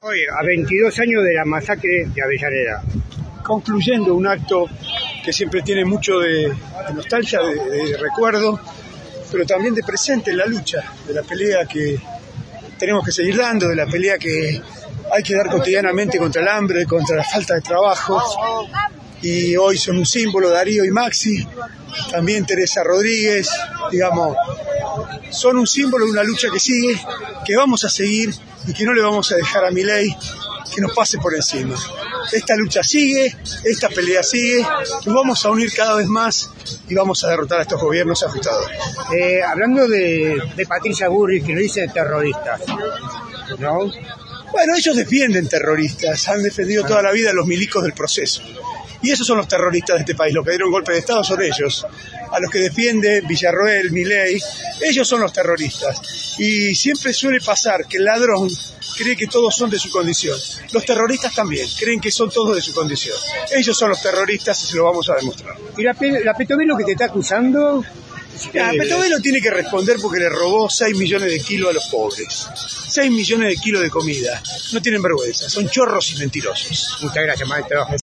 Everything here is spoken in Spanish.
Hoy, a 22 años de la masacre de Avellaneda. Concluyendo un acto que siempre tiene mucho de nostalgia, de recuerdo, pero también de presente en la lucha, de la pelea que tenemos que seguir dando, de la pelea que hay que dar cotidianamente contra el hambre, contra la falta de trabajo. Y hoy son un símbolo, Darío y Maxi, también Teresa Rodríguez, digamos, son un símbolo de una lucha que sigue, que vamos a seguir y que no le vamos a dejar a Milei que nos pase por encima. Esta lucha sigue, esta pelea sigue, nos vamos a unir cada vez más y vamos a derrotar a estos gobiernos ajustadores. Hablando de Patricia Bullrich, que lo dice terroristas, ¿no? Bueno, ellos defienden terroristas, han defendido toda la vida a los milicos del proceso. Y esos son los terroristas de este país, los que dieron golpe de Estado son ellos. A los que defiende Villarroel, Milei, ellos son los terroristas. Y siempre suele pasar que el ladrón cree que todos son de su condición. Los terroristas también creen que son todos de su condición. Ellos son los terroristas y se lo vamos a demostrar. ¿Y la Petovelo que te está acusando? Petovelo tiene que responder porque le robó 6 millones de kilos a los pobres. 6 millones de kilos de comida. No tienen vergüenza, son chorros y mentirosos. Muchas gracias, maestro.